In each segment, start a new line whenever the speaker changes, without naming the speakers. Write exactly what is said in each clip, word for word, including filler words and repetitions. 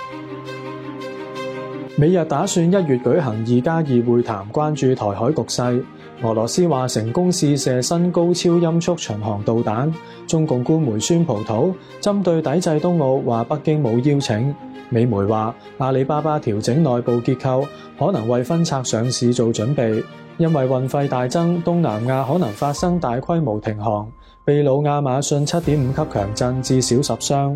美日打算一月舉行二加二會談，關注台海局勢。俄羅斯話成功試射新高超音速巡航導彈。中共官媒酸葡萄針對抵制冬奧話北京冇邀請。美媒話阿里巴巴調整內部結構，可能為分拆上市做準備。因為運費大增，東南亞可能發生大規模停航。秘魯亞馬遜七點五級強震，至少十傷。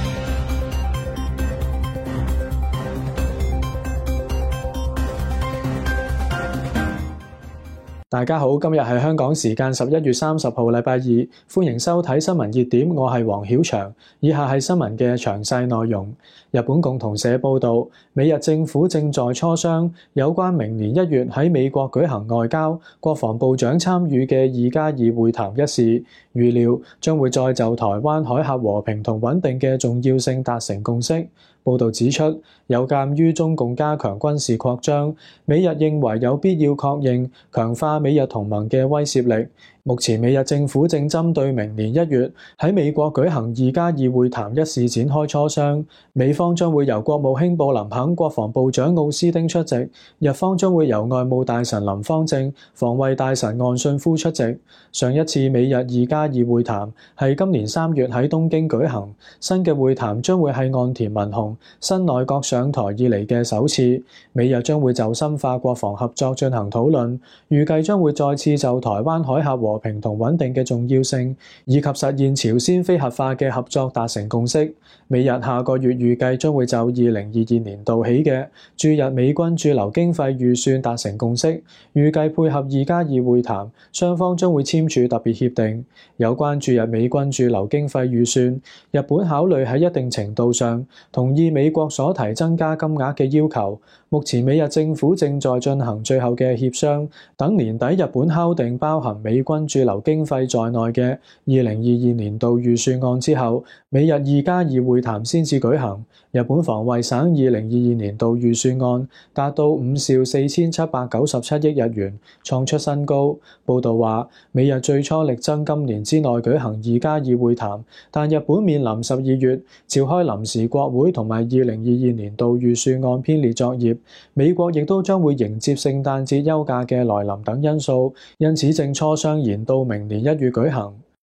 大家好，今日係香港時間十一月三十號，禮拜二，歡迎收睇新聞熱點，我係黃曉翔。以下係新聞嘅詳細內容。日本共同社報道，美日政府正在磋商有關明年一月喺美國舉行外交、國防部長參與嘅二加二會談一事，預料將會再就台灣海峽和平同穩定嘅重要性達成共識。報導指出，有鑑於中共加強軍事擴張，美日認為有必要確認強化美日同盟嘅威懾力。目前美日政府正針對明年一月喺美國舉行二加二會談一事展開磋商，美方將會由國務卿布林肯、國防部長奧斯汀出席，日方將會由外務大臣林芳正、防衛大臣岸信夫出席。上一次美日二加二會談係今年三月喺東京舉行，新嘅會談將會係岸田文雄新內閣上台以嚟嘅首次。美日將會就深化國防合作進行討論，預計將會再次就台灣海峽和平同穩定嘅重要性，以及實現朝鮮非核化嘅合作達成共識。美日下個月預計將會就二零二二年度起嘅駐日美軍駐留經費預算達成共識，預計配合二加二會談，雙方將會簽署特別協定。有關駐日美軍駐留經費預算，日本考慮喺一定程度上同意美國所提增加金額嘅要求。目前美日政府正在進行最後嘅協商，等年底日本敲定包含美軍駐留經費在內嘅二零二二年度預算案之後，美日二加二會談先至舉行。日本防衛省二零二二年度預算案達到五兆四千七百九十七億日元，創出新高。報道話，美日最初力爭今年之內舉行二加二會談，但日本面臨十二月召開臨時國會同埋二零二二年度預算案編列作業，美國亦都將會迎接聖誕節休假嘅來臨等因素，因此正磋商延到明年一月舉行。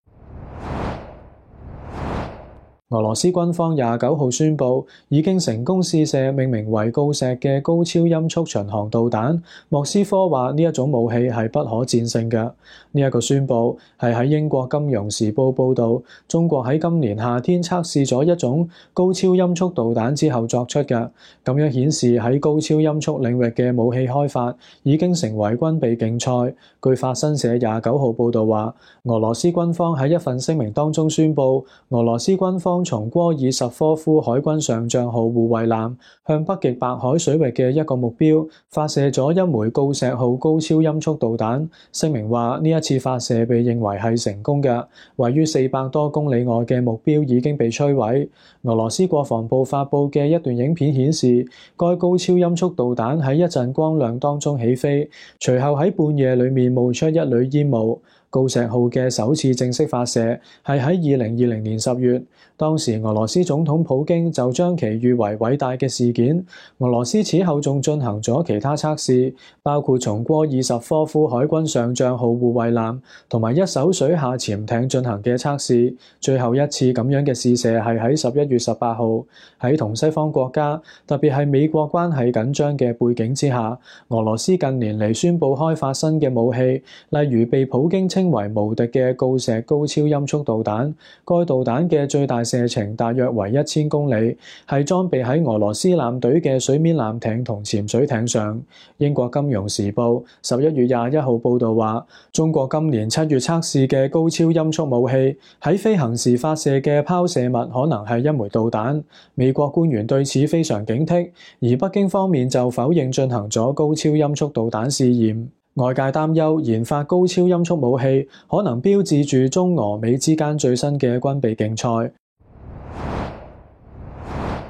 俄羅斯軍方廿九號宣布，已經成功試射命名為鋯石嘅高超音速巡航導彈。莫斯科話呢一種武器係不可戰勝嘅。呢一個宣布係喺英國金融時報報導，中國喺今年夏天測試咗一種高超音速導彈之後作出嘅。咁樣顯示喺高超音速領域嘅武器開發已經成為軍備競賽。據法新社廿九號報導話，俄羅斯軍方喺一份聲明當中宣布，俄羅斯軍方從戈爾什科夫海軍上將號護衛艦向北極白海水域嘅一個目標發射咗一枚鋯石號高超音速導彈。聲明話呢一次發射被認為係成功嘅，位於四百多公里外嘅目標已經被摧毀。俄羅斯國防部發布嘅一段影片顯示，該高超音速導彈喺一陣光亮當中起飛，隨後喺半夜裡面冒出一縷煙霧。鋯石號嘅首次正式發射係喺二零二零年十月，當時俄羅斯總統普京就將其譽為偉大嘅事件。俄羅斯此後仲進行咗其他測試，包括從戈爾什科夫海軍上將號護衛艦同埋一艘水下潛艇進行嘅測試。最後一次咁樣嘅試射係喺十一月十八號。喺同西方國家，特別係美國關係緊張嘅背景之下，俄羅斯近年嚟宣布開發新嘅武器，例如被普京稱為無敵嘅鋯石高超音速導彈。該導彈嘅最大射程大約為一千公里，係裝備喺俄羅斯艦隊嘅水面艦艇同潛水艇上。英國金融時報十一月廿一號報導話，中國今年七月測試嘅高超音速武器喺飛行時發射嘅拋射物可能係一枚導彈。美國官員對此非常警惕，而北京方面就否認進行咗高超音速導彈試驗。外界擔憂研發高超音速武器可能標誌住中俄美之間最新嘅軍備競賽。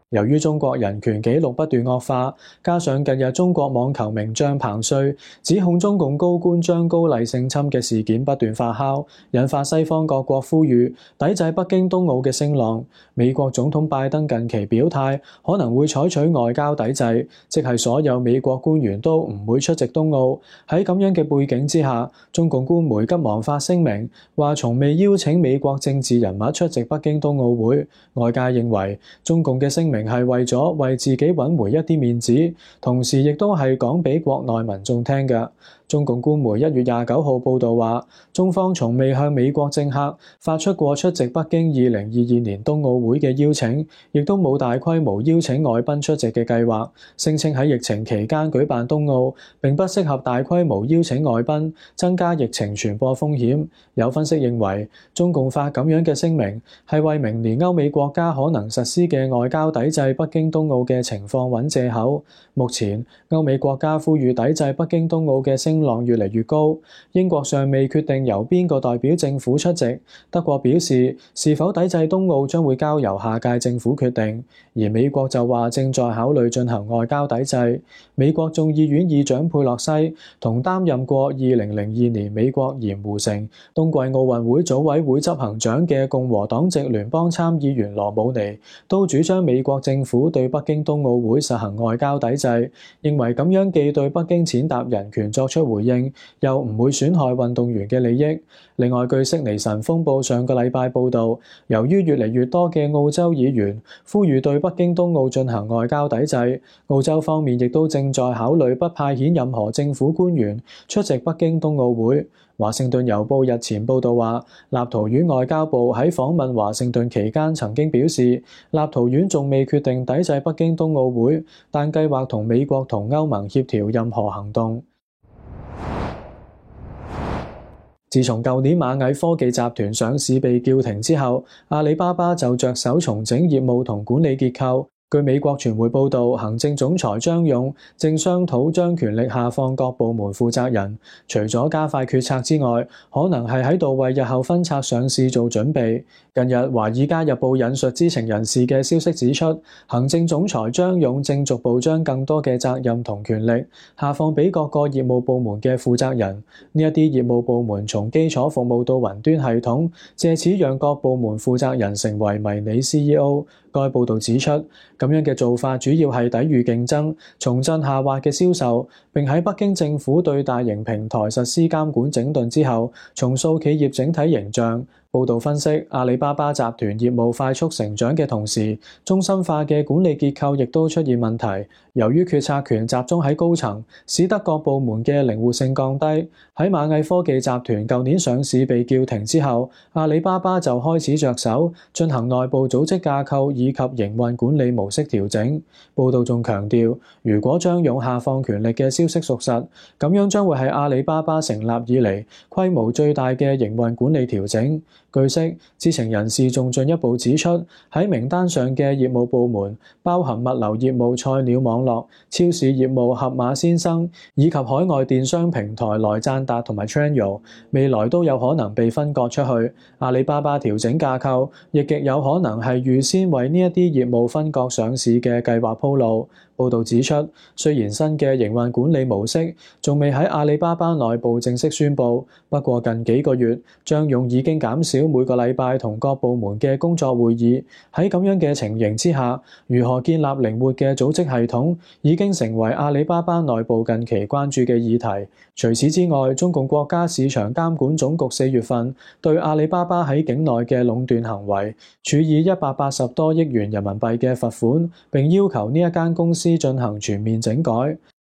由於中國人權紀錄不斷惡化，加上近日中國網球名將彭帥指控中共高官張高麗性侵嘅事件不斷發酵，引發西方各國呼籲抵制北京冬奧嘅聲浪。美國總統拜登近期表態，可能會採取外交抵制，即係所有美國官員都唔會出席冬奧。喺咁樣嘅背景之下，中共官媒急忙發聲明，話從未邀請美國政治人物出席北京冬奧會。外界認為中共嘅聲明係為咗為自己揾回一啲面子，同時亦都係講俾國內民眾聽嘅。中共官媒一月廿九號報導話，中方從未向美國政客發出過出席北京二零二二年冬奧會嘅邀請，亦都冇大規模邀請外賓出席嘅計劃。聲稱喺疫情期間舉辦冬奧並不適合大規模邀請外賓，增加疫情傳播風險。有分析認為，中共發咁樣嘅聲明係為明年歐美國家可能實施嘅外交抵制北京冬奧嘅情況揾藉口。目前歐美國家呼籲抵制北京冬奧嘅聲浪越嚟越高，英國尚未決定由邊個代表政府出席，德國表示是否抵制冬奧將會交由下屆政府決定，而美國就話正在考慮進行外交抵制。美國眾議院議長佩洛西同擔任過二零零二年美國鹽湖城冬季奧運會組委會執行長嘅共和黨籍聯邦參議員羅姆尼都主張美國政府對北京冬奧會實行外交抵制，認為咁樣既對北京踐踏人權作出回應，又唔會損害運動員嘅利益。另外，據悉尼晨鋒報上個禮拜報導，由於越嚟越多嘅澳洲議員呼籲對北京冬奧進行外交抵制，澳洲方面亦都正在考慮不派遣任何政府官員出席北京冬奧會。華盛頓郵報日前報導話，立陶宛外交部喺訪問華盛頓期間曾經表示，立陶宛仲未決定抵制北京冬奧會，但計劃同美國同歐盟協調任何行動。自從舊年螞蟻科技集團上市被叫停之後，阿里巴巴就着手重整業務同管理結構。據美國傳媒報導，行政總裁張勇正商討將權力下放各部門負責人，除咗加快決策之外，可能係喺度為日後分拆上市做準備。近日，《華爾街日報》引述知情人士嘅消息指出，行政總裁張勇正逐步將更多嘅責任同權力下放俾各個業務部門嘅負責人。呢一啲業務部門從基礎服務到雲端系統，藉此讓各部門負責人成為迷你 C E O。該報導指出，咁樣嘅做法主要係抵禦競爭，重振下滑嘅銷售，並喺北京政府對大型平台實施監管整頓之後，重塑企業整體形象。報導分析，阿里巴巴集團業務快速成長嘅同時，中心化嘅管理結構亦都出現問題。由於決策權集中喺高層，使得各部門嘅靈活性降低。喺螞蟻科技集團舊年上市被叫停之後，阿里巴巴就開始着手進行內部組織架構以及營運管理模式調整。報導仲強調，如果張勇下放權力嘅消息屬實，咁樣將會係阿里巴巴成立以嚟規模最大嘅營運管理調整。據悉，知情人士仲進一步指出，喺名單上嘅業務部門包含物流業務菜鳥網絡、超市業務盒馬先生以及海外電商平台來贊達同埋 Trendyol， 未來都有可能被分割出去。阿里巴巴調整架構，亦極有可能係預先為呢一啲業務分割上市嘅計劃鋪路。報導指出，雖然新嘅營運管理模式仲未喺阿里巴巴內部正式宣布，不過近幾個月，張勇已經減少每個禮拜同各部門嘅工作會議。喺咁樣嘅情形之下，如何建立靈活嘅組織系統，已經成為阿里巴巴內部近期關注嘅議題。除此之外，中共國家市場監管總局四月份對阿里巴巴喺境內嘅壟斷行為，處以一百八十多億元人民幣嘅罰款，並要求呢一間公司進行全面整改。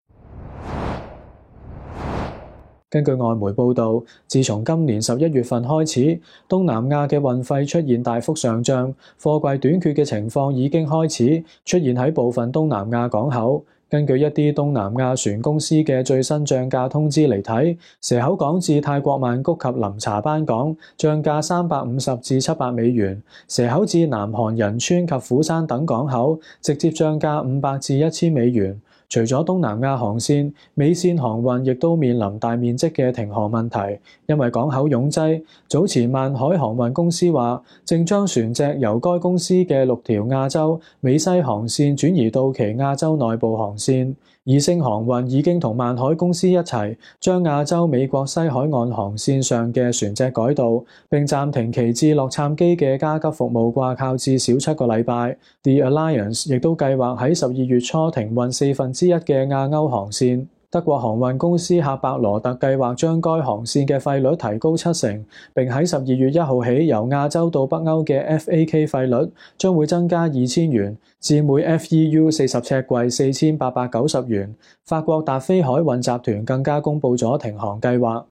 根據外媒報導，自從今年十一月份開始，東南亞嘅運費出現大幅上漲，貨櫃短缺嘅情況已經開始出現喺部分東南亞港口。根據一啲東南亞船公司嘅最新漲價通知嚟睇，蛇口港至泰國曼谷及林查班港漲價三百五十至七百美元，蛇口至南韓仁川及釜山等港口直接漲價五百至一千美元。 除咗東南亞航線，美線航運亦都面臨大面積嘅停航問題，因為港口擁擠。早前萬海航運公司話，正將船隻由該公司嘅六條亞洲美西航線轉移到其亞洲內部航線。易星航運已經同萬海公司一齊將亞洲美國西海岸航線上嘅船隻改道，並暫停其至洛杉磯嘅加急服務掛靠至少七個禮拜。The Alliance 亦都計劃喺十二月初停運四分之一嘅亞歐航線。德國航運公司赫伯羅特計劃將該航線嘅費率提高七成，並喺十二月一號起由亞洲到北歐嘅 F A K 費率將會增加二千元，至每 F E U 四十尺櫃四千八百九十元。法國達飛海運集團更加公佈咗停航計劃。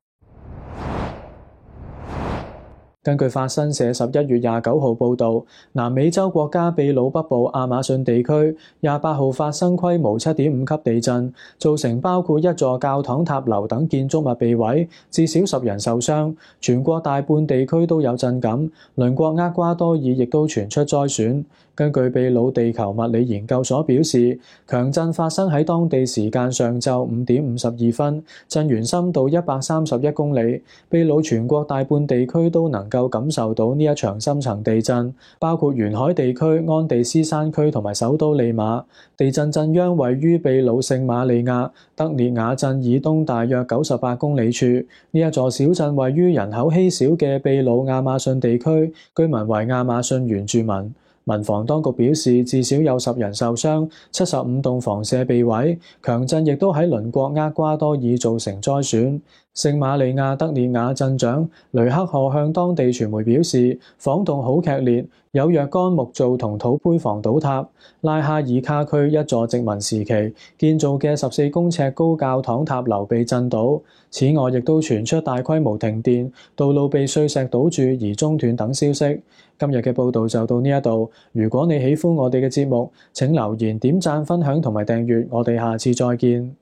根據法新社十一月廿九號報導，南美洲國家秘魯北部亞馬遜地區廿八號發生規模七點五級地震，造成包括一座教堂塔樓等建築物被毀，至少十人受傷。全國大半地區都有震感，鄰國厄瓜多爾亦都傳出災損。根據秘魯地球物理研究所表示，強震發生喺當地時間上晝五點五十二分，震源深度一百三十一公里。秘魯全國大半地區都能夠感受到呢一場深層地震，包括沿海地區、安第斯山區同埋首都利馬。地震震央位於秘魯聖馬利亞德列雅鎮以東大約九十八公里處。呢一座小鎮位於人口稀少嘅秘魯亞馬遜地區，居民為亞馬遜原住民。民防當局表示，至少有十人受傷，七十五棟房舍被毀。強震亦都喺鄰國厄瓜多爾造成災損。聖馬利亞德列雅鎮長雷克賀向當地傳媒表示，晃動好劇烈，有若干木造同土坯房倒塌。拉哈爾卡區一座殖民時期建造嘅十四公尺高教堂塔樓被震倒。此外，亦都傳出大規模停電、道路被碎石堵住而中斷等消息。今日嘅報導就到呢一度。如果你喜歡我哋嘅節目，請留言、點讚、分享同埋訂閱。我哋下次再見。